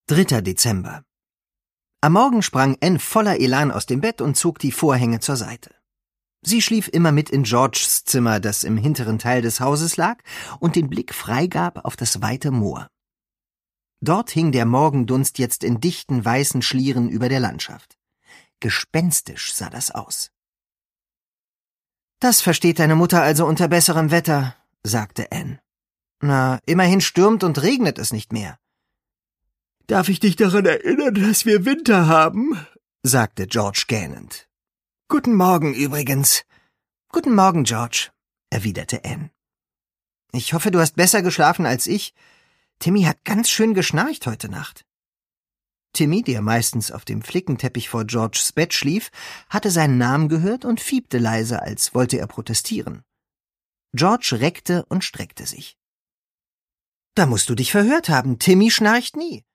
3. Dezember. Am Morgen sprang Anne voller Elan aus dem Bett und zog die Vorhänge zur Seite. Sie schlief immer mit in Georges Zimmer, das im hinteren Teil des Hauses lag und den Blick freigab auf das weite Moor. Dort hing der Morgendunst jetzt in dichten weißen Schlieren über der Landschaft. Gespenstisch sah das aus. »Das versteht deine Mutter also unter besserem Wetter«, sagte Anne. »Na, immerhin stürmt und regnet es nicht mehr.« »Darf ich dich daran erinnern, dass wir Winter haben?« sagte George gähnend. »Guten Morgen übrigens.« »Guten Morgen, George«, erwiderte Anne. »Ich hoffe, du hast besser geschlafen als ich. Timmy hat ganz schön geschnarcht heute Nacht.« Timmy, der meistens auf dem Flickenteppich vor Georges Bett schlief, hatte seinen Namen gehört und fiebte leise, als wollte er protestieren. George reckte und streckte sich. »Da musst du dich verhört haben. Timmy schnarcht nie.«